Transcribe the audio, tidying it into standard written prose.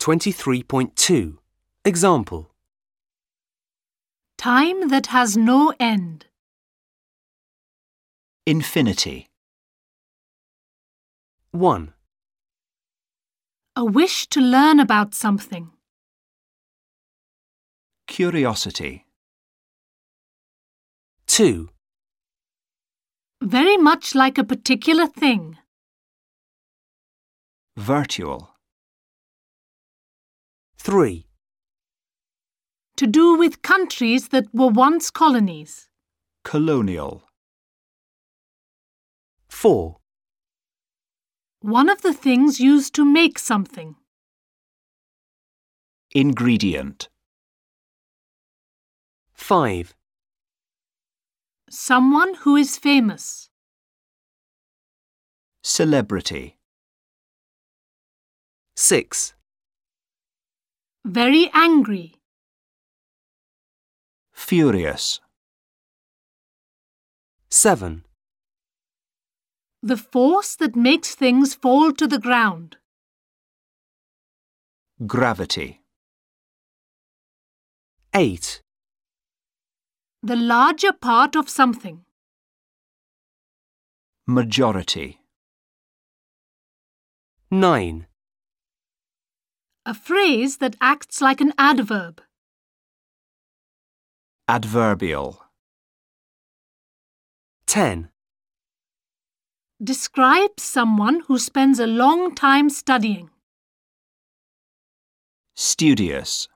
23.2. Example. Time that has no end. Infinity. 1, A wish to learn about something. Curiosity. 2, Very much like a particular thing. Virtual. 3, To do with countries that were once colonies. Colonial. 4, One of the things used to make something. Ingredient. 5, Someone who is famous. Celebrity. 6, Very angry. Furious. 7, The force that makes things fall to the ground. Gravity. 8, The larger part of something. Majority. 9, A phrase that acts like an adverb. Adverbial. 10, Describes someone who spends a long time studying. Studious.